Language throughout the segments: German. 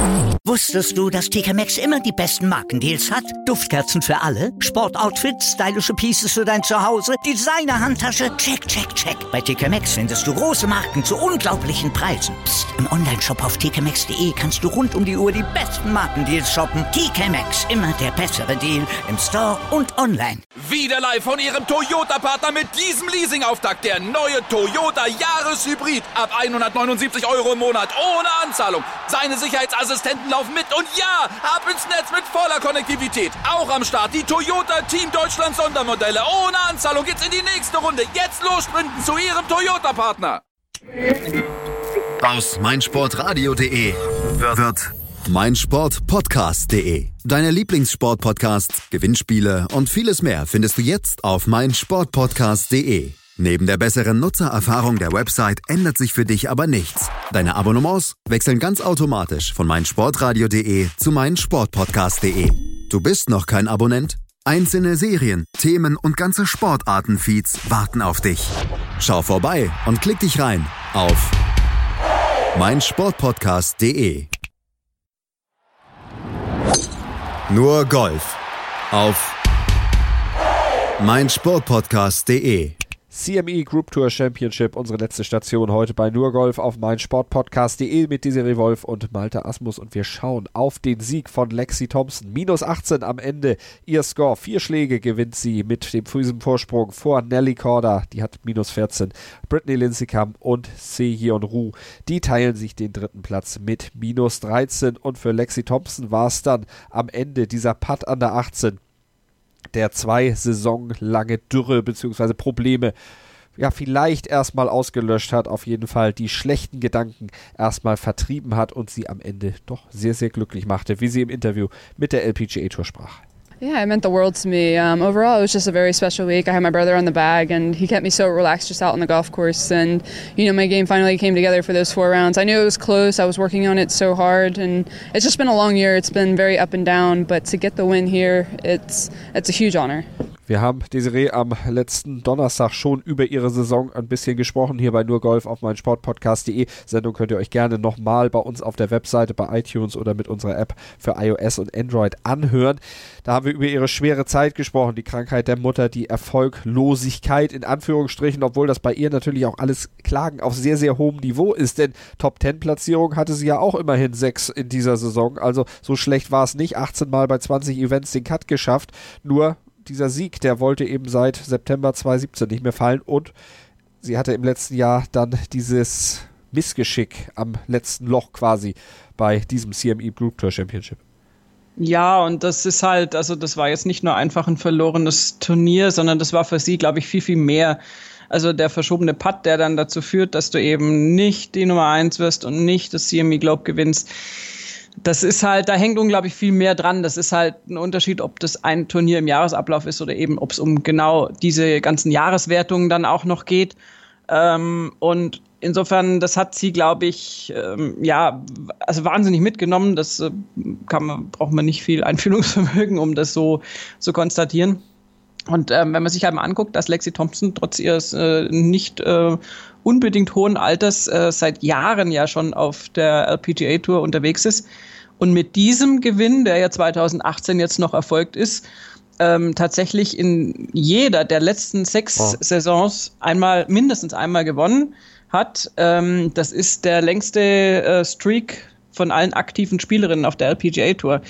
Wusstest du, dass TK Maxx immer die besten Markendeals hat? Duftkerzen für alle, Sportoutfits, stylische Pieces für dein Zuhause, Designer-Handtasche, check, check, check. Bei TK Maxx findest du große Marken zu unglaublichen Preisen. Psst. Im Onlineshop auf tkmaxx.de kannst du rund um die Uhr die besten Markendeals shoppen. TK Maxx, immer der bessere Deal im Store und online. Wieder live von ihrem Toyota-Partner mit diesem Leasing-Auftakt. Der neue Toyota Jahreshybrid. Ab 179 € im Monat. Ohne Anzahlung. Seine Sicherheitsassistenten laufen mit. Und ja, ab ins Netz mit voller Konnektivität. Auch am Start die Toyota Team Deutschland Sondermodelle. Ohne Anzahlung geht's in die nächste Runde. Jetzt los sprinten zu ihrem Toyota-Partner. Aus meinsportradio.de wird meinsportpodcast.de. Deine Lieblingssportpodcasts, Gewinnspiele und vieles mehr findest du jetzt auf meinsportpodcast.de. Neben der besseren Nutzererfahrung der Website ändert sich für dich aber nichts. Deine Abonnements wechseln ganz automatisch von meinsportradio.de zu meinsportpodcast.de. Du bist noch kein Abonnent? Einzelne Serien, Themen und ganze Sportarten-Feeds warten auf dich. Schau vorbei und klick dich rein auf meinsportpodcast.de. Nur Golf auf meinsportpodcast.de. CME Group Tour Championship, unsere letzte Station heute bei Nur Golf auf meinsportpodcast.de mit Desiree Wolf und Malte Asmus, und wir schauen auf den Sieg von Lexi Thompson. Minus 18 am Ende, ihr Score, 4 Schläge gewinnt sie mit dem frühen Vorsprung vor Nelly Korda, die hat minus 14, Brittany Lincecum und Se-Yeon Ryu, die teilen sich den dritten Platz mit minus 13, und für Lexi Thompson war es dann am Ende dieser Putt an der 18, der 2 saisonlange Dürre bzw. Probleme vielleicht erstmal ausgelöscht hat, auf jeden Fall die schlechten Gedanken erstmal vertrieben hat und sie am Ende doch sehr, sehr glücklich machte, wie sie im Interview mit der LPGA Tour sprach. Yeah, it meant the world to me. Overall, it was just a very special week. I had my brother on the bag, and he kept me so relaxed just out on the golf course. And, my game finally came together for those 4 rounds. I knew it was close. I was working on it so hard, and it's just been a long year. It's been very up and down, but to get the win here, it's a huge honor. Wir haben Desiree am letzten Donnerstag schon über ihre Saison ein bisschen gesprochen, hier bei Nur Golf auf meinsportpodcast.de. Sendung könnt ihr euch gerne nochmal bei uns auf der Webseite, bei iTunes oder mit unserer App für iOS und Android anhören. Da haben wir über ihre schwere Zeit gesprochen, die Krankheit der Mutter, die Erfolglosigkeit in Anführungsstrichen, obwohl das bei ihr natürlich auch alles Klagen auf sehr, sehr hohem Niveau ist, denn Top-10-Platzierung hatte sie ja auch immerhin 6 in dieser Saison, also so schlecht war es nicht, 18 Mal bei 20 Events den Cut geschafft, nur dieser Sieg, der wollte eben seit September 2017 nicht mehr fallen, und sie hatte im letzten Jahr dann dieses Missgeschick am letzten Loch quasi bei diesem CME Group Tour Championship. Ja, und das ist halt, also das war jetzt nicht nur einfach ein verlorenes Turnier, sondern das war für sie, glaube ich, viel, viel mehr. Also der verschobene Putt, der dann dazu führt, dass du eben nicht die Nummer 1 wirst und nicht das CME Globe gewinnst. Das ist halt, da hängt unglaublich viel mehr dran. Das ist halt ein Unterschied, ob das ein Turnier im Jahresablauf ist oder eben, ob es um genau diese ganzen Jahreswertungen dann auch noch geht. Und insofern, das hat sie, glaube ich, also wahnsinnig mitgenommen. Das braucht man nicht viel Einfühlungsvermögen, um das so zu konstatieren. Und wenn man sich halt mal anguckt, dass Lexi Thompson trotz ihres nicht unbedingt hohen Alters seit Jahren ja schon auf der LPGA Tour unterwegs ist und mit diesem Gewinn, der ja 2018 jetzt noch erfolgt ist, tatsächlich in jeder der letzten 6 Saisons mindestens einmal gewonnen hat. Das ist der längste Streak von allen aktiven Spielerinnen auf der LPGA Tour,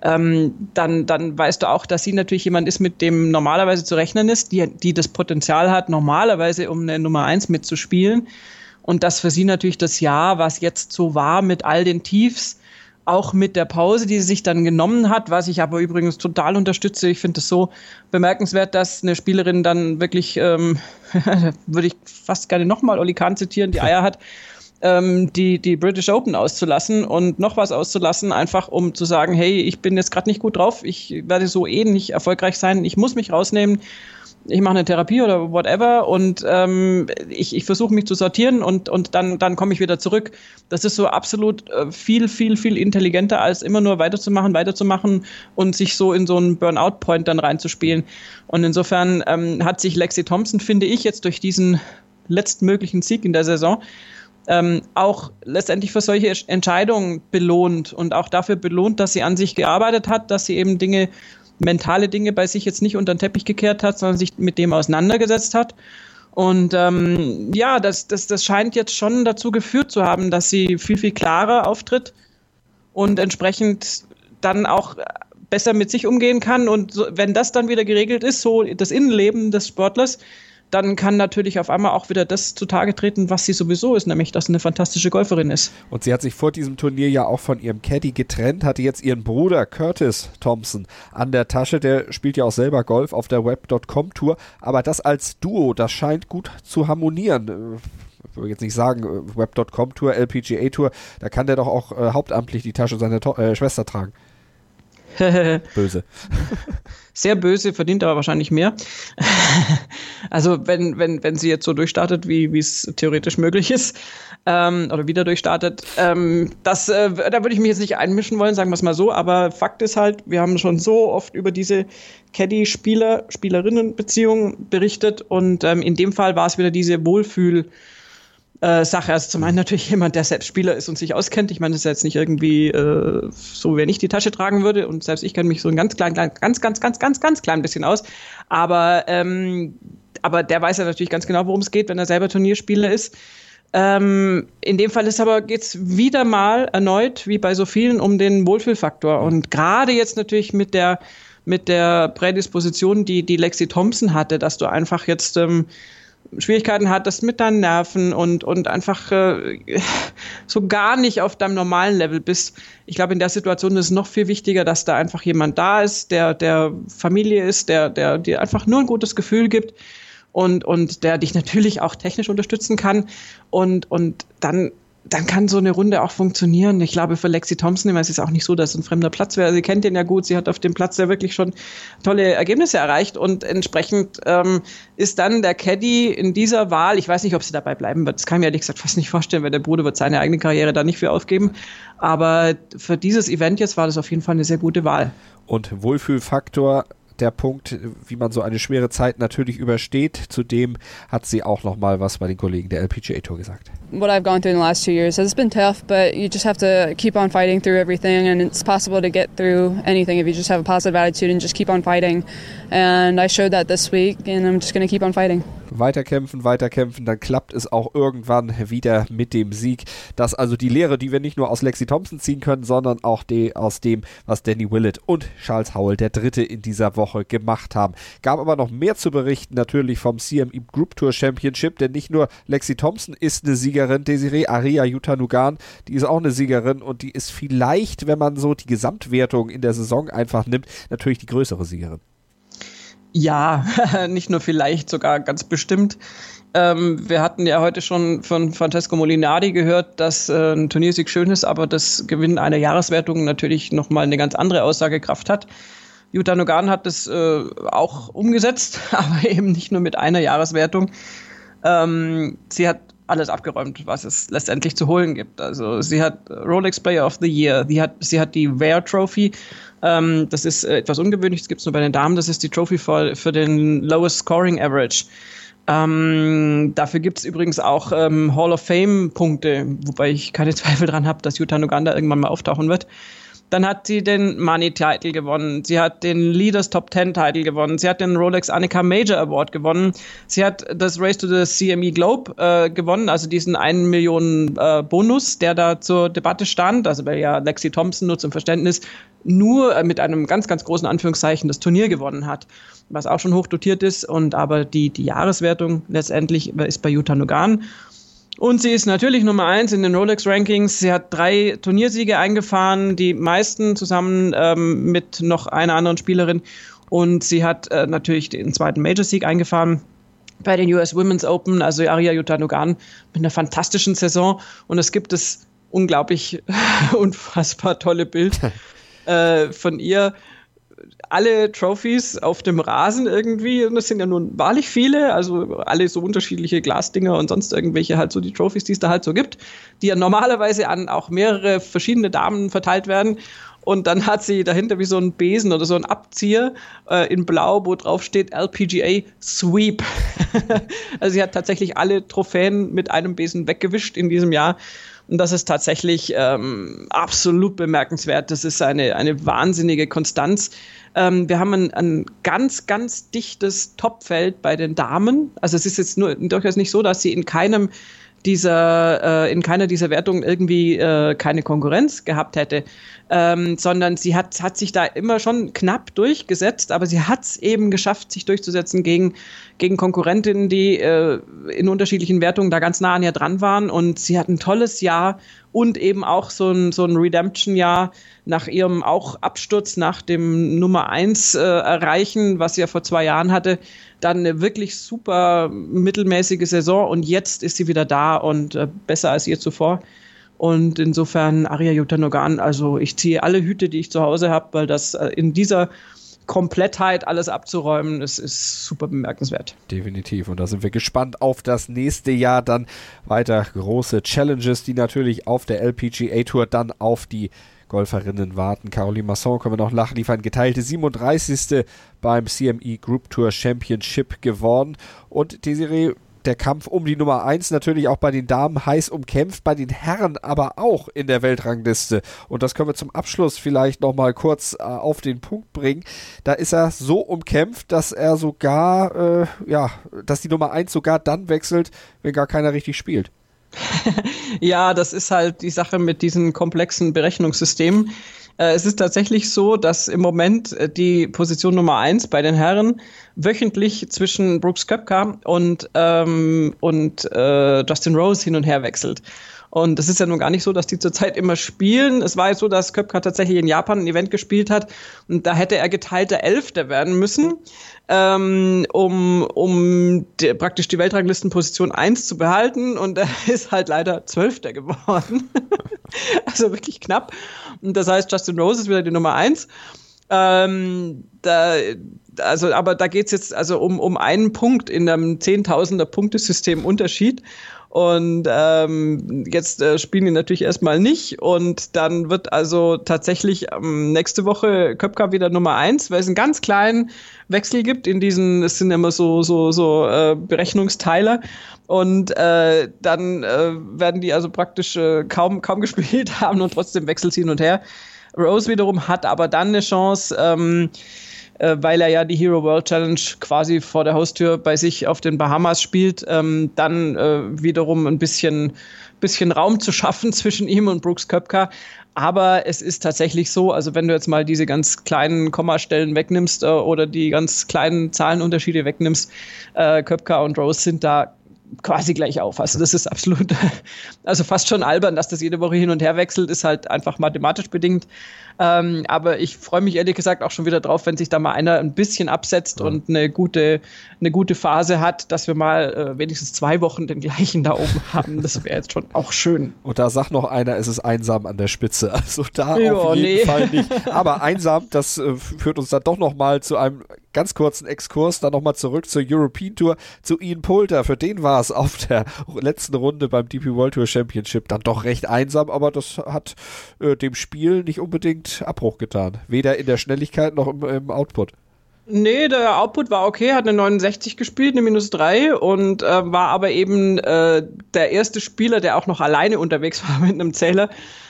dann weißt du auch, dass sie natürlich jemand ist, mit dem normalerweise zu rechnen ist, die das Potenzial hat, normalerweise um eine Nummer 1 mitzuspielen. Und dass für sie natürlich das Jahr, was jetzt so war, mit all den Tiefs, auch mit der Pause, die sie sich dann genommen hat, was ich aber übrigens total unterstütze. Ich finde es so bemerkenswert, dass eine Spielerin dann wirklich, würde ich fast gerne nochmal Oli Kahn zitieren, die Eier hat, die British Open auszulassen und noch was auszulassen, einfach um zu sagen, hey, ich bin jetzt gerade nicht gut drauf, ich werde so nicht erfolgreich sein, ich muss mich rausnehmen, ich mache eine Therapie oder whatever und ich versuche mich zu sortieren und dann komme ich wieder zurück. Das ist so absolut viel, viel, viel intelligenter, als immer nur weiterzumachen und sich so in so einen Burnout-Point dann reinzuspielen. Und insofern hat sich Lexi Thompson, finde ich, jetzt durch diesen letztmöglichen Sieg in der Saison auch letztendlich für solche Entscheidungen belohnt und auch dafür belohnt, dass sie an sich gearbeitet hat, dass sie eben mentale Dinge bei sich jetzt nicht unter den Teppich gekehrt hat, sondern sich mit dem auseinandergesetzt hat. Und das scheint jetzt schon dazu geführt zu haben, dass sie viel, viel klarer auftritt und entsprechend dann auch besser mit sich umgehen kann. Und so, wenn das dann wieder geregelt ist, so das Innenleben des Sportlers, dann kann natürlich auf einmal auch wieder das zutage treten, was sie sowieso ist, nämlich, dass sie eine fantastische Golferin ist. Und sie hat sich vor diesem Turnier ja auch von ihrem Caddy getrennt, hatte jetzt ihren Bruder Curtis Thompson an der Tasche, der spielt ja auch selber Golf auf der Web.com Tour, aber das als Duo, das scheint gut zu harmonieren. Ich will jetzt nicht sagen, Web.com Tour, LPGA Tour, da kann der doch auch hauptamtlich die Tasche seiner Schwester tragen. Böse. Sehr böse, verdient aber wahrscheinlich mehr. Also wenn sie jetzt so durchstartet, wie es theoretisch möglich ist, oder wieder durchstartet, da würde ich mich jetzt nicht einmischen wollen, sagen wir es mal so, aber Fakt ist halt, wir haben schon so oft über diese Caddy-Spielerinnen-Beziehung berichtet und in dem Fall war es wieder diese Sache. Also zum einen natürlich jemand, der selbst Spieler ist und sich auskennt. Ich meine, das ist jetzt nicht irgendwie so, wer nicht die Tasche tragen würde. Und selbst ich kenne mich so ein ganz klein bisschen aus. Aber der weiß ja natürlich ganz genau, worum es geht, wenn er selber Turnierspieler ist. In dem Fall geht's wieder mal erneut, wie bei so vielen, um den Wohlfühlfaktor. Und gerade jetzt natürlich mit der Prädisposition, die Lexi Thompson hatte, dass du einfach jetzt Schwierigkeiten hattest mit deinen Nerven und einfach so gar nicht auf deinem normalen Level bist. Ich glaube, in der Situation ist es noch viel wichtiger, dass da einfach jemand da ist, der Familie ist, der dir einfach nur ein gutes Gefühl gibt und der dich natürlich auch technisch unterstützen kann und dann kann so eine Runde auch funktionieren. Ich glaube, für Lexi Thompson, es ist auch nicht so, dass es ein fremder Platz wäre. Sie kennt den ja gut. Sie hat auf dem Platz ja wirklich schon tolle Ergebnisse erreicht und entsprechend ist dann der Caddy in dieser Wahl, ich weiß nicht, ob sie dabei bleiben wird. Das kann ich mir ehrlich gesagt fast nicht vorstellen, weil der Bruder wird seine eigene Karriere da nicht für aufgeben. Aber für dieses Event jetzt war das auf jeden Fall eine sehr gute Wahl. Und Wohlfühlfaktor, der Punkt, wie man so eine schwere Zeit natürlich übersteht. Zudem hat sie auch noch mal was bei den Kollegen der LPGA Tour gesagt. What I've gone through in the last 2 years has been tough, but you just have to keep on fighting through everything, and it's possible to get through anything if you just have a positive attitude and just keep on fighting. And I showed that this week, and I'm just going to keep on fighting. Weiterkämpfen, dann klappt es auch irgendwann wieder mit dem Sieg. Das ist also die Lehre, die wir nicht nur aus Lexi Thompson ziehen können, sondern auch aus dem, was Danny Willett und Charles Howell, der Dritte in dieser Woche, gemacht haben. Gab aber noch mehr zu berichten, natürlich vom CME Group Tour Championship, denn nicht nur Lexi Thompson ist eine Siegerin, Desiree Aria Jutanugarn, die ist auch eine Siegerin und die ist vielleicht, wenn man so die Gesamtwertung in der Saison einfach nimmt, natürlich die größere Siegerin. Ja, nicht nur vielleicht, sogar ganz bestimmt. Wir hatten ja heute schon von Francesco Molinari gehört, dass ein Turniersieg schön ist, aber das Gewinnen einer Jahreswertung natürlich nochmal eine ganz andere Aussagekraft hat. Jutanugarn hat das auch umgesetzt, aber eben nicht nur mit einer Jahreswertung. Sie hat alles abgeräumt, was es letztendlich zu holen gibt. Also sie hat Rolex Player of the Year, sie hat die Ware Trophy. Das ist etwas ungewöhnlich, das gibt es nur bei den Damen, das ist die Trophy für den Lowest Scoring Average. Dafür gibt es übrigens auch Hall of Fame Punkte, wobei ich keine Zweifel dran habe, dass Jutanugarn da irgendwann mal auftauchen wird. Dann hat sie den Money-Title gewonnen. Sie hat den Leaders Top 10 Title gewonnen. Sie hat den Rolex Annika Major Award gewonnen. Sie hat das Race to the CME Globe gewonnen, also diesen 1 Million Bonus, der da zur Debatte stand. Also weil ja Lexi Thompson, nur zum Verständnis, nur mit einem ganz, ganz großen Anführungszeichen das Turnier gewonnen hat, was auch schon hoch dotiert ist. Und aber die Jahreswertung letztendlich ist bei Jutanugarn. Und sie ist natürlich Nummer 1 in den Rolex-Rankings. Sie hat 3 Turniersiege eingefahren, die meisten zusammen mit noch einer anderen Spielerin. Und sie hat natürlich den zweiten Major-Sieg eingefahren bei den US Women's Open. Also Aria Jutanugarn mit einer fantastischen Saison. Und es gibt das unglaublich, unfassbar tolle Bild von ihr. Alle Trophies auf dem Rasen irgendwie, und das sind ja nun wahrlich viele, also alle so unterschiedliche Glasdinger und sonst irgendwelche halt so die Trophies, die es da halt so gibt, die ja normalerweise an auch mehrere verschiedene Damen verteilt werden. Und dann hat sie dahinter wie so ein Besen oder so ein Abzieher in Blau, wo drauf steht LPGA Sweep. Also sie hat tatsächlich alle Trophäen mit einem Besen weggewischt in diesem Jahr. Und das ist tatsächlich absolut bemerkenswert. Das ist eine wahnsinnige Konstanz. Wir haben ein ganz, ganz dichtes Topfeld bei den Damen. Also es ist jetzt durchaus nicht so, dass sie in keiner dieser Wertungen irgendwie keine Konkurrenz gehabt hätte, sondern sie hat sich da immer schon knapp durchgesetzt, aber sie hat es eben geschafft, sich durchzusetzen gegen Konkurrentinnen, die in unterschiedlichen Wertungen da ganz nah an ihr dran waren, und sie hat ein tolles Jahr und eben auch so ein Redemption-Jahr nach ihrem auch Absturz nach dem Nummer 1 erreichen, was sie ja vor 2 Jahren hatte, dann eine wirklich super mittelmäßige Saison, und jetzt ist sie wieder da und besser als je zuvor. Und insofern Ariya Jutanugarn, also ich ziehe alle Hüte, die ich zu Hause habe, weil das in dieser Komplettheit alles abzuräumen, das ist super bemerkenswert. Definitiv, und da sind wir gespannt auf das nächste Jahr. Dann weiter große Challenges, die natürlich auf der LPGA Tour dann auf die Golferinnen warten. Caroline Masson können wir noch nachliefern, geteilte 37. beim CME Group Tour Championship geworden. Und Desiree, der Kampf um die Nummer 1 natürlich auch bei den Damen heiß umkämpft, bei den Herren aber auch in der Weltrangliste. Und das können wir zum Abschluss vielleicht nochmal kurz auf den Punkt bringen. Da ist er so umkämpft, dass er sogar, dass die Nummer 1 sogar dann wechselt, wenn gar keiner richtig spielt. Ja, das ist halt die Sache mit diesen komplexen Berechnungssystemen. Es ist tatsächlich so, dass im Moment die Position Nummer 1 bei den Herren wöchentlich zwischen Brooks Koepka und Justin Rose hin und her wechselt. Und es ist ja nun gar nicht so, dass die zurzeit immer spielen. Es war jetzt so, dass Koepka tatsächlich in Japan ein Event gespielt hat, und da hätte er geteilter 11. werden müssen, praktisch die Weltranglistenposition 1 zu behalten, und er ist halt leider 12. geworden. Also wirklich knapp. Und das heißt, Justin Rose ist wieder die Nummer 1. Aber da geht es jetzt also um einen Punkt in einem 10.000er Punktesystem Unterschied. Und jetzt spielen die natürlich erstmal nicht, und dann wird also tatsächlich nächste Woche Koepka wieder Nummer 1, weil es einen ganz kleinen Wechsel gibt in diesen, es sind immer so Berechnungsteiler, und dann werden die also praktisch kaum gespielt haben, und trotzdem wechselt sie hin und her. Rose wiederum hat aber dann eine Chance, weil er ja die Hero World Challenge quasi vor der Haustür bei sich auf den Bahamas spielt, dann wiederum ein bisschen Raum zu schaffen zwischen ihm und Brooks Koepka. Aber es ist tatsächlich so, also wenn du jetzt mal diese ganz kleinen Kommastellen wegnimmst oder die ganz kleinen Zahlenunterschiede wegnimmst, Koepka und Rose sind da quasi gleich auf. Also das ist absolut, also fast schon albern, dass das jede Woche hin und her wechselt, ist halt einfach mathematisch bedingt. Aber ich freue mich ehrlich gesagt auch schon wieder drauf, wenn sich da mal einer ein bisschen absetzt und eine gute Phase hat, dass wir mal wenigstens 2 Wochen den gleichen da oben haben. Das wäre jetzt schon auch schön. Und da sagt noch einer, es ist einsam an der Spitze. Also da auf jeden Fall nicht. Aber einsam, das führt uns dann doch nochmal zu einem ganz kurzen Exkurs, dann nochmal zurück zur European Tour, zu Ian Poulter. Für den war es auf der letzten Runde beim DP World Tour Championship dann doch recht einsam, aber das hat dem Spiel nicht unbedingt Abbruch getan. Weder in der Schnelligkeit noch im Output. Nee, der Output war okay, hat eine 69 gespielt, eine -3, und war aber eben der erste Spieler, der auch noch alleine unterwegs war mit einem Zähler,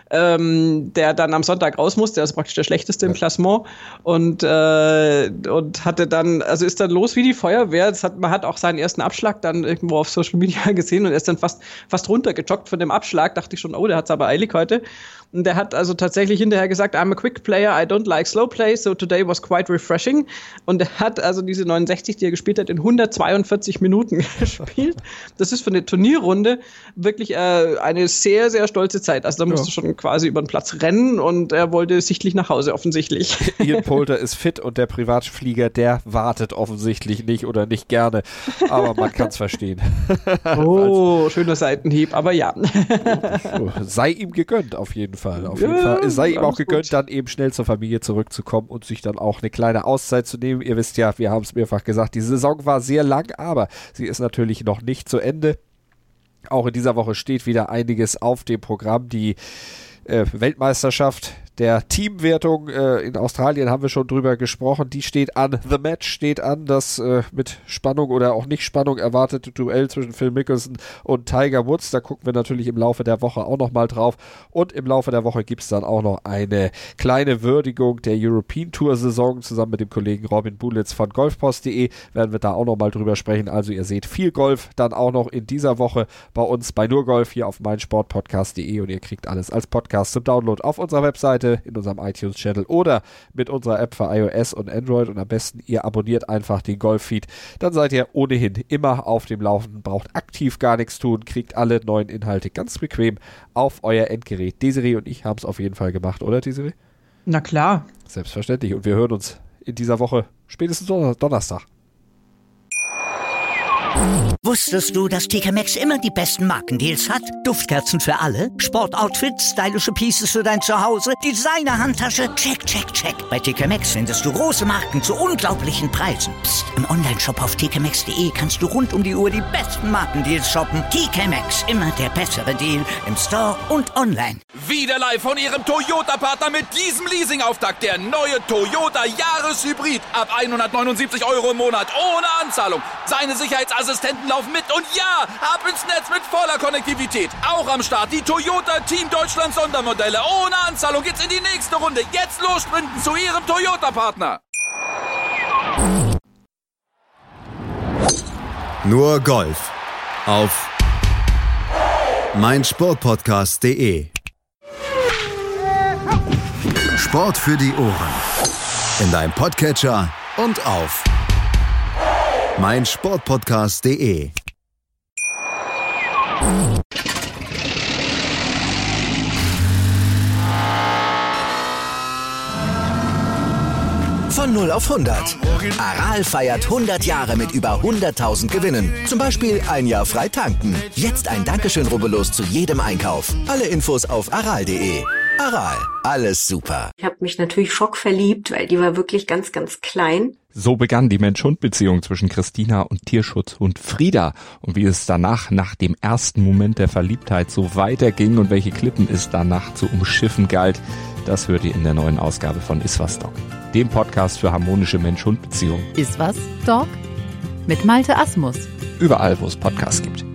der dann am Sonntag raus musste, also praktisch der schlechteste im Klassement, und hatte dann, also ist dann los wie die Feuerwehr. Man hat auch seinen ersten Abschlag dann irgendwo auf Social Media gesehen, und er ist dann fast runtergejoggt von dem Abschlag. Dachte ich schon, oh, der hat's aber eilig heute. Und der hat also tatsächlich hinterher gesagt, I'm a quick player, I don't like slow play, so today was quite refreshing. Und er hat also diese 69, die er gespielt hat, in 142 Minuten gespielt. Das ist für eine Turnierrunde wirklich eine sehr, sehr stolze Zeit. Also da musst du schon quasi über den Platz rennen, und er wollte sichtlich nach Hause offensichtlich. Ian Poulter ist fit, und der Privatflieger, der wartet offensichtlich nicht oder nicht gerne. Aber man kann es verstehen. Oh, schöner Seitenhieb, aber ja. Sei ihm gegönnt, auf jeden Fall. Auf jeden Fall sei ihm auch gegönnt, dann eben schnell zur Familie zurückzukommen und sich dann auch eine kleine Auszeit zu nehmen. Ihr wisst ja, wir haben es mehrfach gesagt, die Saison war sehr lang, aber sie ist natürlich noch nicht zu Ende. Auch in dieser Woche steht wieder einiges auf dem Programm. Die Weltmeisterschaft der Teamwertung in Australien haben wir schon drüber gesprochen. Die steht an. The Match steht an. Das mit Spannung oder auch nicht Spannung erwartete Duell zwischen Phil Mickelson und Tiger Woods. Da gucken wir natürlich im Laufe der Woche auch nochmal drauf. Und im Laufe der Woche gibt es dann auch noch eine kleine Würdigung der European Tour Saison. Zusammen mit dem Kollegen Robin Bulitz von golfpost.de werden wir da auch nochmal drüber sprechen. Also ihr seht viel Golf dann auch noch in dieser Woche bei uns bei Nur Golf hier auf meinsportpodcast.de und ihr kriegt alles als Podcast zum Download auf unserer Webseite, in unserem iTunes-Channel oder mit unserer App für iOS und Android. Und am besten ihr abonniert einfach den Golf-Feed. Dann seid ihr ohnehin immer auf dem Laufenden, braucht aktiv gar nichts tun, kriegt alle neuen Inhalte ganz bequem auf euer Endgerät. Desiree und ich haben es auf jeden Fall gemacht, oder Desiree? Na klar. Selbstverständlich. Und wir hören uns in dieser Woche spätestens Donnerstag. Wusstest du, dass TK Maxx immer die besten Markendeals hat? Duftkerzen für alle, Sportoutfits, stylische Pieces für dein Zuhause, Designer-Handtasche, check, check, check. Bei TK Maxx findest du große Marken zu unglaublichen Preisen. Psst. Im Onlineshop auf tkmaxx.de kannst du rund um die Uhr die besten Markendeals shoppen. TK Maxx, immer der bessere Deal im Store und online. Wieder live von Ihrem Toyota-Partner mit diesem Leasing-Auftakt. Der neue Toyota Jahreshybrid. Ab 179 € im Monat. Ohne Anzahlung. Seine Sicherheitsassistenten laufen mit. Und ja, ab ins Netz mit voller Konnektivität. Auch am Start die Toyota Team Deutschland Sondermodelle. Ohne Anzahlung geht's in die nächste Runde. Jetzt los sprinten zu Ihrem Toyota-Partner. Nur Golf auf meinsportpodcast.de. Sport für die Ohren. In deinem Podcatcher und auf meinsportpodcast.de. Von 0 auf 100. Aral feiert 100 Jahre mit über 100.000 Gewinnen. Zum Beispiel ein Jahr frei tanken. Jetzt ein Dankeschön, rubbellos zu jedem Einkauf. Alle Infos auf aral.de. Aral, alles super. Ich habe mich natürlich schockverliebt, weil die war wirklich ganz, ganz klein. So begann die Mensch-Hund-Beziehung zwischen Christina und Tierschutzhund Frieda. Und wie es danach, nach dem ersten Moment der Verliebtheit, so weiterging und welche Klippen es danach zu umschiffen galt, das hört ihr in der neuen Ausgabe von Iswas Dog, dem Podcast für harmonische Mensch-Hund-Beziehungen. Iswas Dog? Mit Malte Asmus. Überall, wo es Podcasts gibt.